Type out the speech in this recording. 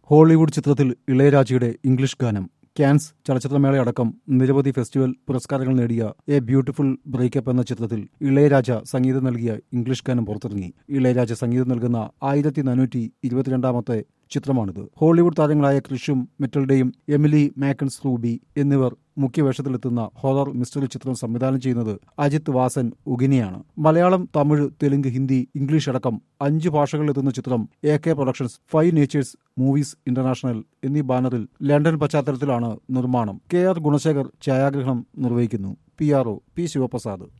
Hollywood ചിത്രത്തിൽ ഇളയരാജയുടെ English ഗാനം cans ചലച്ചിത്രമേളയടക്കം നിരവധി ഫെസ്റ്റിവൽ പുരസ്കാരങ്ങൾ നേടിയ എ ബ്യൂട്ടിഫുൾ ബ്രേക്കപ്പ് എന്ന ചിത്രത്തിൽ ഇളയരാജ സംഗീതം നൽകിയ ഇംഗ്ലീഷ് ഗാനം പുറത്തിറങ്ങി. ഇളയരാജ സംഗീതം നൽകുന്ന 1422ാമത്തെ ചിത്രമാണിത്. ഹോളിവുഡ് താരങ്ങളായ ക്രിഷും മെറ്റൽഡയും എമിലി മാക്കൻസ് റൂബി എന്നിവർ മുഖ്യവേഷത്തിലെത്തുന്ന ഹൊറർ മിസ്റ്ററി ചിത്രം സംവിധാനം ചെയ്യുന്നത് അജിത് വാസൻ ഉഗിനിയാണ്. മലയാളം, തമിഴ്, തെലുങ്ക്, ഹിന്ദി, ഇംഗ്ലീഷ് അടക്കം 5 ഭാഷകളിലെത്തുന്ന ചിത്രം AK productions, 5 natures movies international എന്നീ ബാനറിൽ ലണ്ടൻ പശ്ചാത്തലത്തിലാണ് നിർമ്മാണം. KR ഗുണശേഖർ ഛായാഗ്രഹണം നിർവഹിക്കുന്നു. PRO P Sivaprasad.